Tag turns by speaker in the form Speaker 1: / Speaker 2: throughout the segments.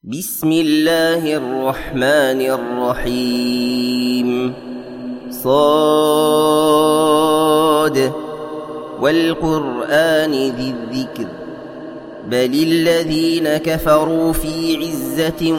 Speaker 1: بسم الله الرحمن الرحيم صاد والقرآن ذي الذكر بل الذين كفروا في عزة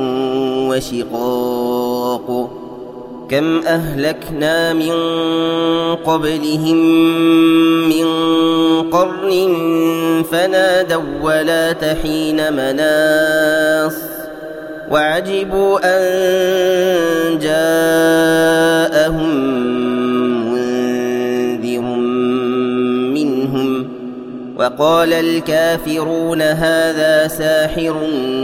Speaker 1: وشقاق كم أهلكنا من قبلهم من قرن فنادوا ولا تحين مناص وعجبوا أن جاءهم منذر منهم وقال الكافرون هذا ساحر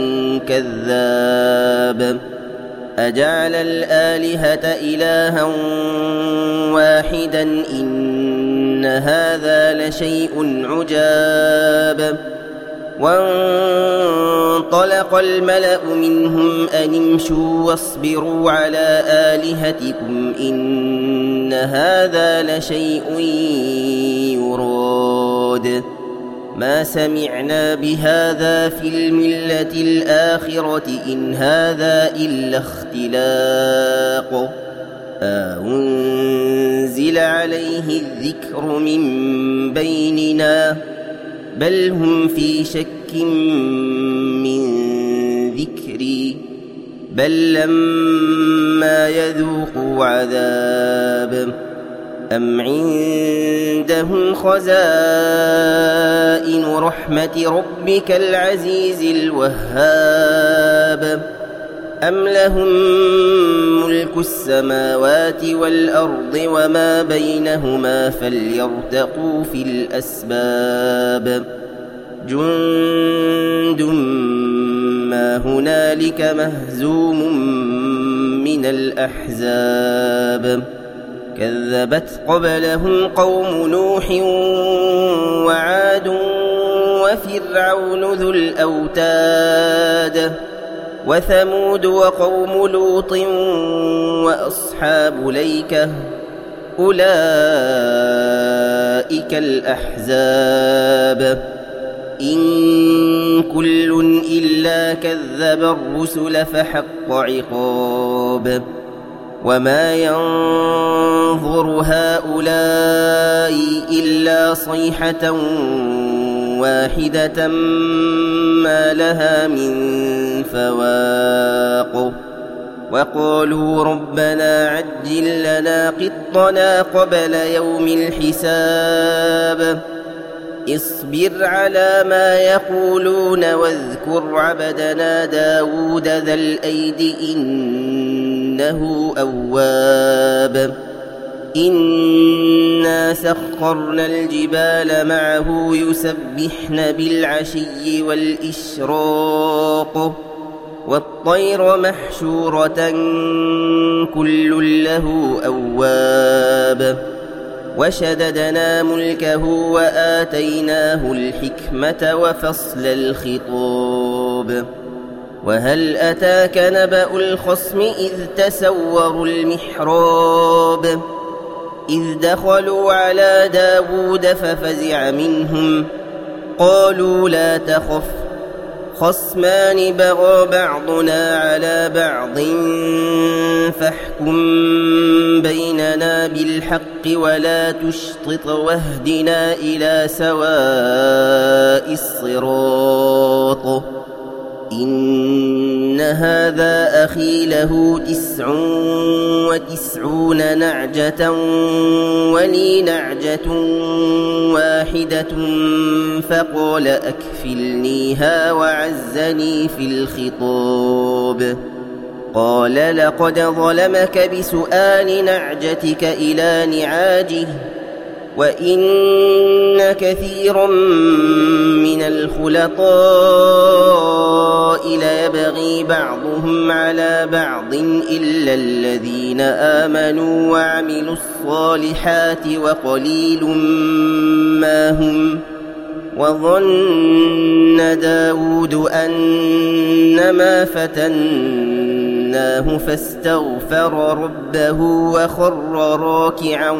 Speaker 1: كذاب أجعل الآلهة إلها واحدا إن هذا لشيء عجاب وانطلق الملأ منهم أن امشوا واصبروا على آلهتكم إن هذا لشيء يراد ما سمعنا بهذا في الملة الآخرة إن هذا إلا اختلاق أنزل عليه الذكر من بيننا بل هم في شك من ذكري بل لما يذوقوا عذاب أم عندهم خزائن رحمة ربك العزيز الوهاب أم لهم ملك السماوات والأرض وما بينهما فليرتقوا في الأسباب جند ما هنالك مهزوم من الأحزاب كذبت قبلهم قوم نوح وعاد وفرعون ذو الأوتاد وثمود وقوم لوط وأصحاب ليكة أولئك الأحزاب إن كل إلا كذب الرسل فحق عقاب وما ينظر هؤلاء إلا صيحة واحدة ما لها من فواق وقالوا ربنا عجل لنا قطنا قبل يوم الحساب اصبر على ما يقولون واذكر عبدنا داود ذا الأيد إنه أواب إنا سخرنا الجبال معه يسبحن بالعشي والإشراق والطير محشورة كل له أواب وشددنا ملكه وآتيناه الحكمة وفصل الخطاب وهل أتاك نبأ الخصم إذ تسوروا المحراب إذ دخلوا على داود ففزع منهم قالوا لا تخف خصمان بغى بعضنا على بعض فاحكم بيننا بالحق ولا تشطط واهدنا إلى سواء الصراط إن هذا أخي له 99 نعجة ولي نعجة واحدة فقال أكفلنيها وعزني في الخطاب قال لقد ظلمك بسؤال نعجتك إلى نعاجه وإن كثيرا من الخلطاء ليبغي بعضهم على بعض إلا الذين آمنوا وعملوا الصالحات وقليل ما هم وظن داود أنما فتناه فاستغفر ربه وخر راكعا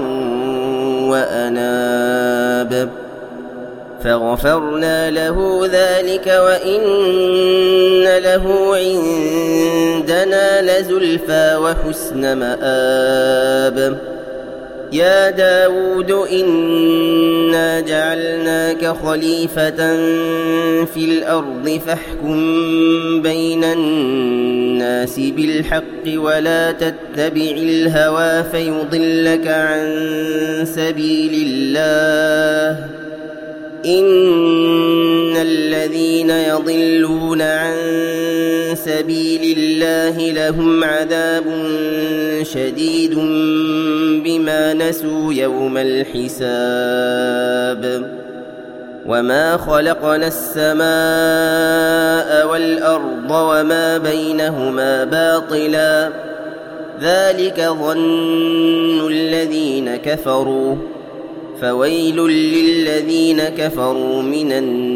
Speaker 1: وأناب فغفرنا له ذلك وإن إنه عندنا لزلفى وحسن مآب يا داود إنا جعلناك خليفة في الأرض فاحكم بين الناس بالحق ولا تتبع الهوى فيضلك عن سبيل الله إن الذين يضلون عن سبيل الله لهم عذاب شديد بما نسوا يوم الحساب وما خلقنا السماء والأرض وما بينهما باطلا ذلك ظن الذين كفروا فويل للذين كفروا من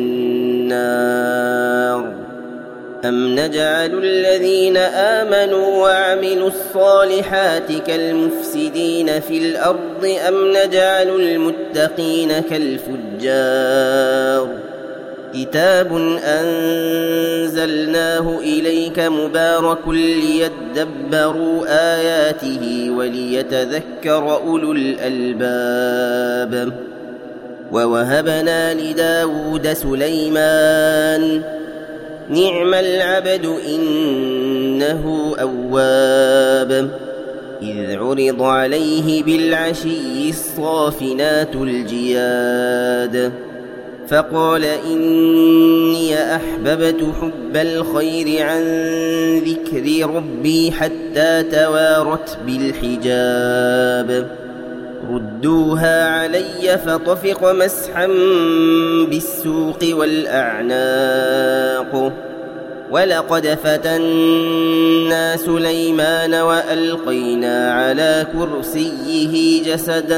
Speaker 1: النار أم نجعل الذين آمنوا وعملوا الصالحات كالمفسدين في الأرض أم نجعل المتقين كالفجار كتاب أنزلناه إليك مبارك ليدبروا آياته وليتذكر أولو الألباب ووهبنا لداود سليمان نعم العبد إنه أواب إذ عرض عليه بالعشي الصافنات الجياد فقال إني أحببت حب الخير عن ذكر ربي حتى توارت بالحجاب ردوها علي فطفق مسحا بالسوق والأعناق ولقد فتنا سليمان وألقينا على كرسيه جسدا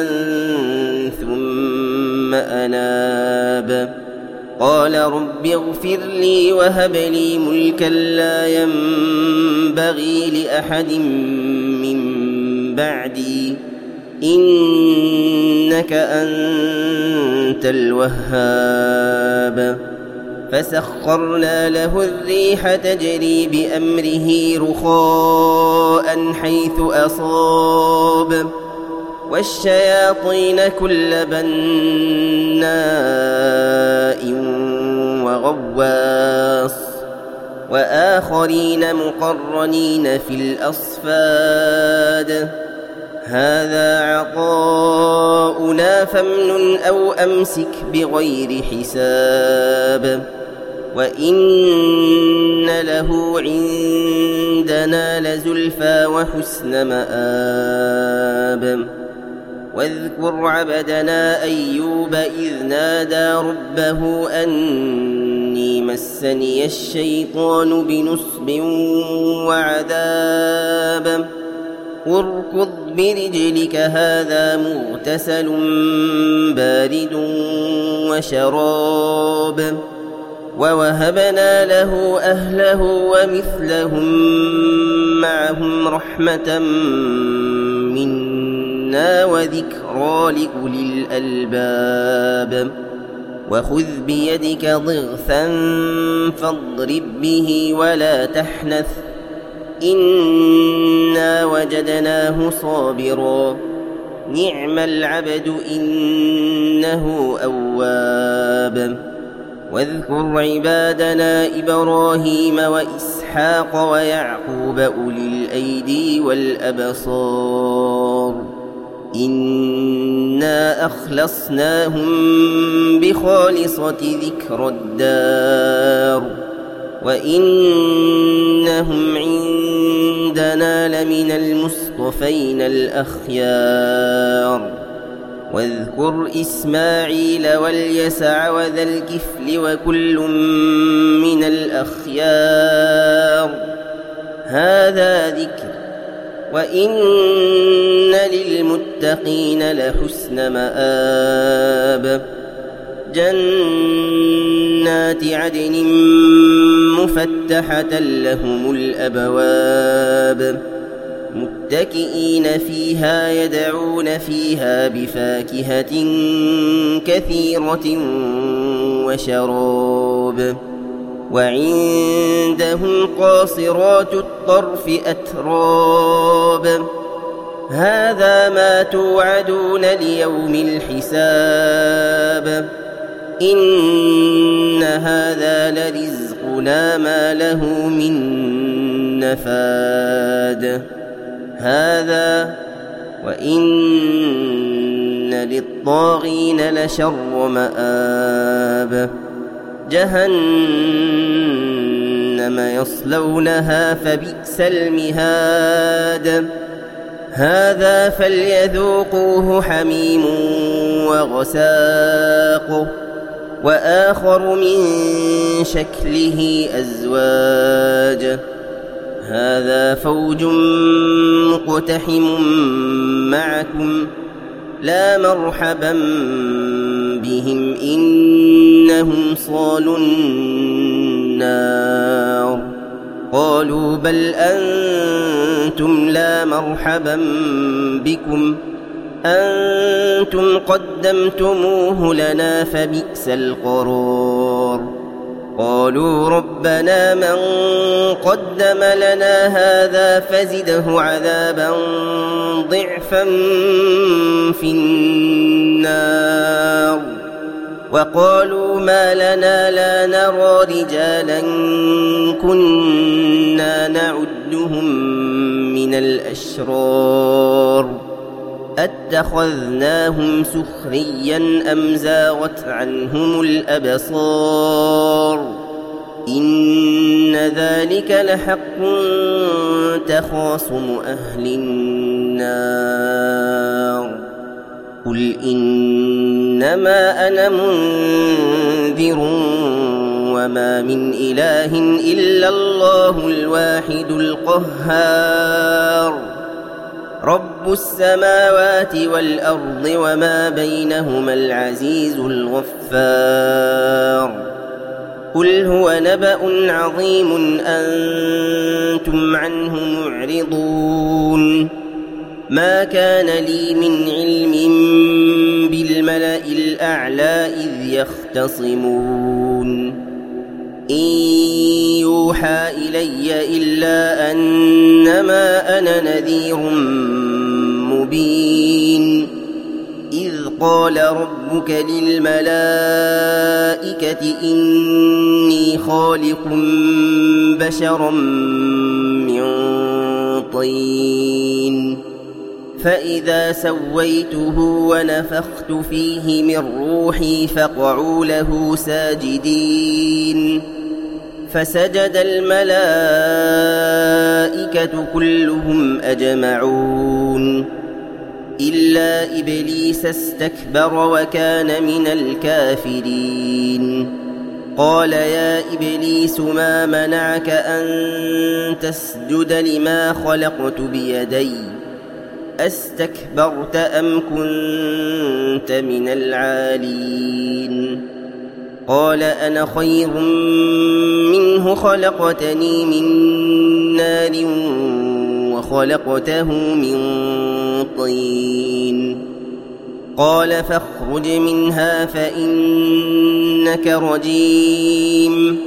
Speaker 1: ثم أناب قال رب اغفر لي وهب لي ملكا لا ينبغي لأحد من بعدي إنك أنت الوهاب فسخرنا له الريح تجري بأمره رخاء حيث أصاب والشياطين كل بناء وغواص وآخرين مقرنين في الأصفاد هذا عطاؤنا فامنن أو أمسك بغير حساب وإن له عندنا لزلفى وحسن مآب واذكر عبدنا أيوب إذ نادى ربه أني مسني الشيطان بنصب وعذاب اركض برجلك هذا مغتسل بارد وشراب ووهبنا له أهله ومثلهم معهم رحمة منا وذكرى لأولي الألباب وخذ بيدك ضغثا فاضرب به ولا تحنث إنا وجدناه صابرا نعم العبد إنه أواب واذكر عبادنا إبراهيم وإسحاق ويعقوب أولي الأيدي والأبصار إنا أخلصناهم بخالصة ذكر الدار وإنهم عندنا لمن المصطفين الأخيار واذكر إسماعيل واليسع وذا الكفل وكل من الأخيار هذا ذكر وإن للمتقين لحسن مآب جنات عدن مفتحة لهم الأبواب متكئين فيها يدعون فيها بفاكهة كثيرة وشراب وعندهم عندهم قاصرات الطرف أتراب هذا ما توعدون ليوم الحساب إن هذا لرزقنا ما له من نفاد هذا وإن للطاغين لشر مآب جهنم يصلونها فبئس المهاد هذا فليذوقوه حميم وغساق وآخر من شكله أزواج هذا فوج مقتحم معكم لا مرحبا بهم إنهم صالوا النار قالوا بل أنتم لا مرحبا بكم أنتم قدمتموه لنا فبئس القرار قالوا ربنا من قدم لنا هذا فزده عذابا ضعفا في النار وقالوا ما لنا لا نرى رجالا كنا نعدهم من الأشرار أتخذناهم سخريا أم زاغت عنهم الأبصار إن ذلك لحق تخاصم أهل النار قل إنما أنا منذر وما من إله إلا الله الواحد القهار رب السماوات والأرض وما بينهما العزيز الغفار قل هو نبأ عظيم أنتم عنه معرضون ما كان لي من علم بالملأ الأعلى إذ يختصمون إن يوحى إلي إلا أنما أنا نذير مبين إذ قال ربك للملائكة إني خالق بشرا من طين فإذا سويته ونفخت فيه من روحي فقعوا له ساجدين فسجد الملائكة كلهم أجمعون إلا إبليس استكبر وكان من الكافرين قال يا إبليس ما منعك أن تسجد لما خلقت بيدي أستكبرت أم كنت من العالين قال أنا خير منه خلقتني من نار وخلقته من طين قال فاخرج منها فإنك رجيم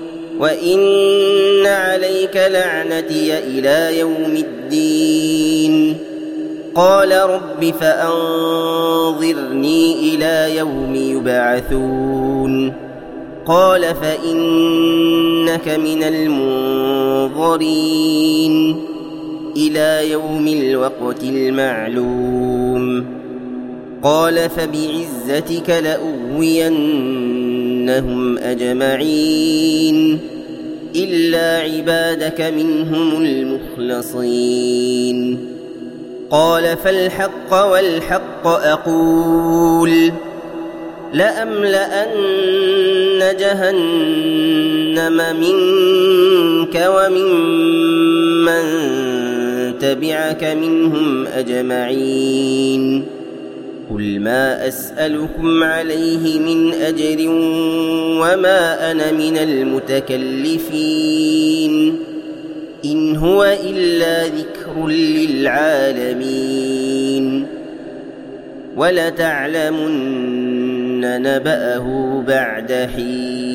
Speaker 1: وإن عليك لعنتي إلى يوم الدين قال رب فأنظرني إلى يوم يبعثون قال فإنك من المنظرين إلى يوم الوقت المعلوم قال فبعزتك لأغوينهم أجمعين إلا عبادك منهم المخلصين قال فالحق والحق أقول لأملأن جهنم منك وممن تبعك منهم أجمعين قل ما أسألكم عليه من أجر وما أنا من المتكلفين إن هو إلا ذكر للعالمين ولتعلمن نبأه بعد حين